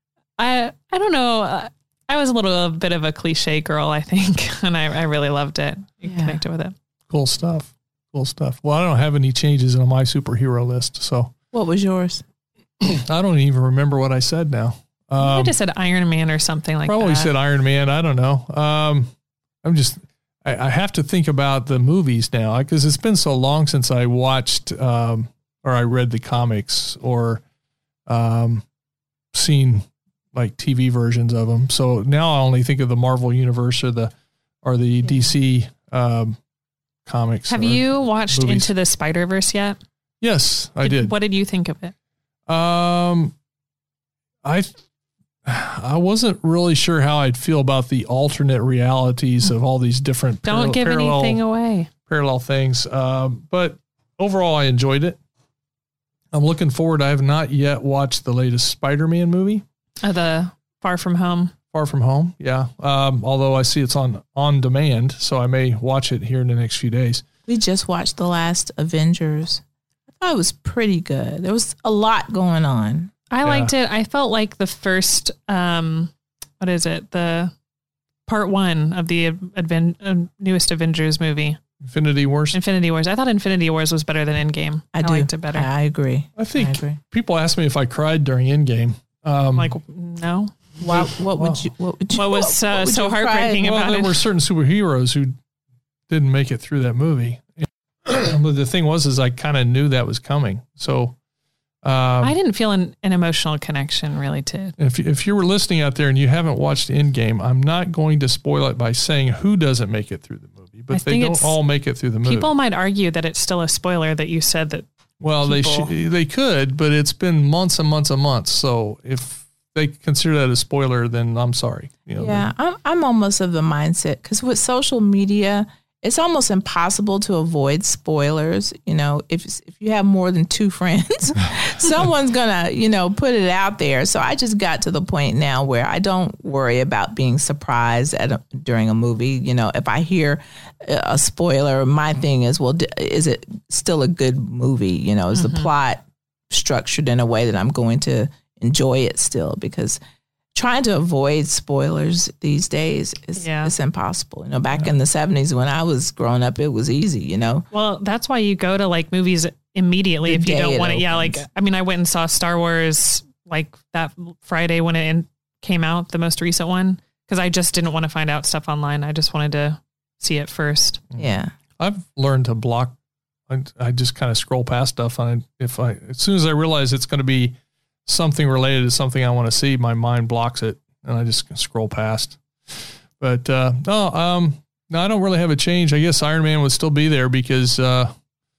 I I don't know. Uh, I was a little a bit of a cliche girl, I think, and I, I really loved it. You Yeah. connected with it. Cool stuff. Cool stuff. Well, I don't have any changes on my superhero list, so What was yours? I don't even remember what I said now. I Um, just said Iron Man or something like probably that. said Iron Man. I don't know. Um, I'm just, I, I have to think about the movies now because it's been so long since I watched um, or I read the comics or um, seen like T V versions of them. So now I only think of the Marvel universe or the or the Yeah. D C um, comics. Have or- you watched movies. Into the Spider-Verse yet? Yes, I did. What did you think of it? Um, I I wasn't really sure how I'd feel about the alternate realities of all these different Don't paral- give parallel, anything away. parallel things. Um, but overall, I enjoyed it. I'm looking forward. I have not yet watched the latest Spider-Man movie, Uh, the Far From Home. Far From Home. Yeah. Um, although I see it's on on demand, so I may watch it here in the next few days. We just watched the last Avengers. I thought it was pretty good. There was a lot going on. I Yeah. liked it. I felt like the first, um, what is it? The part one of the adven- uh, newest Avengers movie, Infinity Wars. Infinity Wars. I thought Infinity Wars was better than Endgame. I, I, do. liked it better. I agree. I think I agree. people ask me if I cried during Endgame. Um, I'm like, no. What, what Wow. would you? What would you? What was, uh, would so you cry? heartbreaking well, about there it? were certain superheroes who didn't make it through that movie. But the thing was, is I kind of knew that was coming. So, um, I didn't feel an, an emotional connection really to. if if you were listening out there and you haven't watched Endgame, I'm not going to spoil it by saying who doesn't make it through the movie, but I they think don't it's- all make it through the movie. People might argue that it's still a spoiler that you said that. well, they people- sh- they could, but it's been months and months and months. So if they consider that a spoiler, then I'm sorry. You know, Yeah, I'm I'm almost of the mindset because with social media, it's almost impossible to avoid spoilers. You know, if if you have more than two friends, someone's gonna you know put it out there. So I just got to the point now where I don't worry about being surprised at a, during a movie. You know, if I hear a spoiler, my thing is, well, d- is it still a good movie? You know, is the plot structured in a way that I'm going to enjoy it still? Because trying to avoid spoilers these days is Yeah. it's impossible. You know, back in the seventies when I was growing up, it was easy, you know. Well, that's why you go to like movies immediately The if you day don't it want it. Yeah, like, opens. I mean, I went and saw Star Wars like that Friday when it in, came out, the most recent one, because I just didn't want to find out stuff online. I just wanted to see it first. Yeah. I've learned to block. I, I just kind of scroll past stuff. And if I, as soon as I realize it's going to be something related to something I want to see, my mind blocks it and I just scroll past. But, uh, no, um, no, I don't really have a change. I guess Iron Man would still be there because, uh,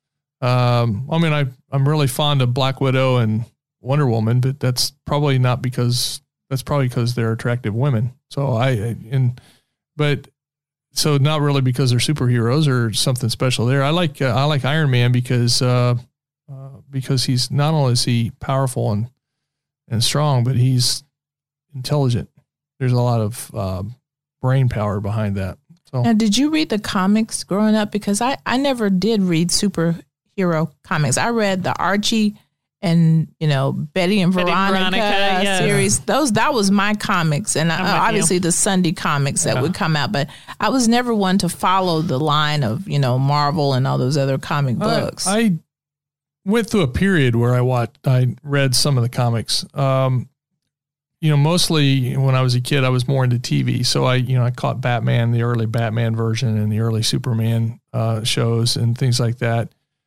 um, I mean, I, I'm really fond of Black Widow and Wonder Woman, but that's probably not because that's probably because they're attractive women. So I, and, but so not really because they're superheroes or something special there. I like, uh, I like Iron Man because, uh, uh, because he's not only is he powerful and, and strong, but he's intelligent. There's a lot of, uh, brain power behind that. So Now, did you read the comics growing up? Because I, I never did read superhero comics. I read the Archie and, you know, Betty and Betty Veronica, and Veronica, yeah. series. Those, that was my comics. And uh, I'm with obviously the Sunday comics that Yeah. would come out. But I was never one to follow the line of, you know, Marvel and all those other comic books. I, I went through a period where I watched, I read some of the comics. Um, you know, mostly when I was a kid, I was more into T V. So I, you know, I caught Batman, the early Batman version and the early Superman uh, shows and things like that.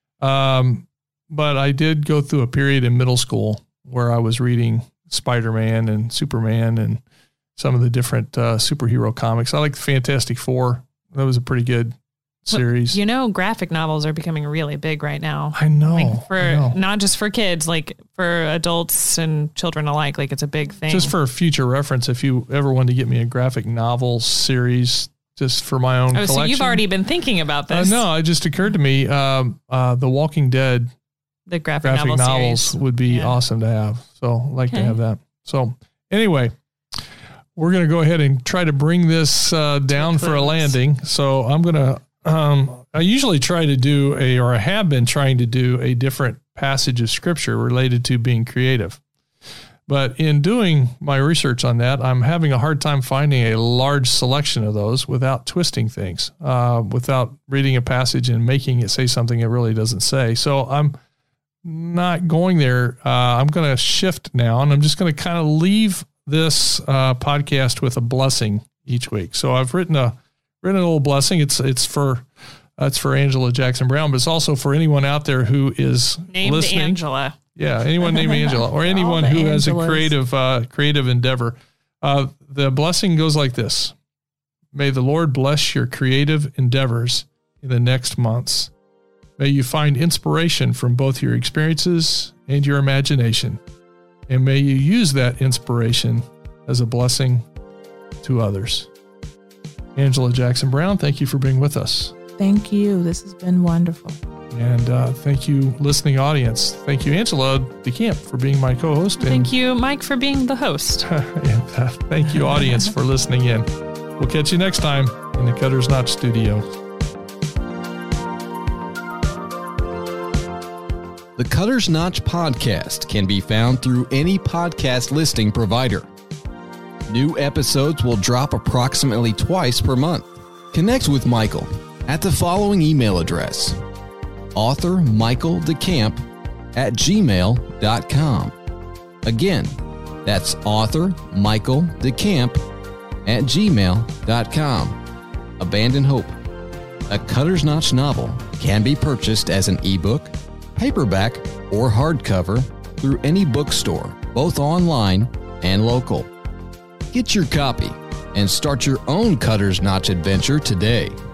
Um, but I did go through a period in middle school where I was reading Spider-Man and Superman and some of the different uh, superhero comics. I like the Fantastic Four. That was a pretty good series. You know, graphic novels are becoming really big right now. I know. Like for I know. not just for kids, like for adults and children alike. Like it's a big thing. Just for future reference, if you ever wanted to get me a graphic novel series, just for my own oh, collection. so you've already been thinking about Uh, this. no, it just occurred to me. Um, uh, the Walking Dead The graphic, graphic novel novels series. would be Yeah. awesome to have. So I'd like to Okay. have that. So anyway, we're going to go ahead and try to bring this uh, down for a close. landing. So I'm going to, um, I usually try to do a, or I have been trying to do a different passage of scripture related to being creative. But in doing my research on that, I'm having a hard time finding a large selection of those without twisting things, uh, without reading a passage and making it say something it really doesn't say. So I'm not going there. Uh, I'm going to shift now, and I'm just going to kind of leave this uh, podcast with a blessing each week. So I've written a written a little blessing. It's it's for uh, it's for Angela Jackson Brown, but it's also for anyone out there who is Named listening. Angela. Yeah, anyone named Angela or anyone the who has a Angelas. creative uh, creative endeavor. Uh, the blessing goes like this. May the Lord bless your creative endeavors in the next months. May you find inspiration from both your experiences and your imagination. And may you use that inspiration as a blessing to others. Angela Jackson Brown, thank you for being with us. Thank you. This has been wonderful. And uh, thank you, listening audience. Thank you, Angela DeCamp, for being my co-host. And, Thank you, Mike, for being the host. and uh, thank you, audience, for listening in. We'll catch you next time in the Cutter's Notch Studios. The Cutter's Notch podcast can be found through any podcast listing provider. New episodes will drop approximately twice per month. Connect with Michael at the following email address: author michael decamp at gmail dot com. Again, that's author michael decamp at gmail dot com. Abandon Hope, a Cutter's Notch novel, can be purchased as an ebook, paperback, or hardcover through any bookstore, both online and local. Get your copy and start your own Cutter's Notch adventure today.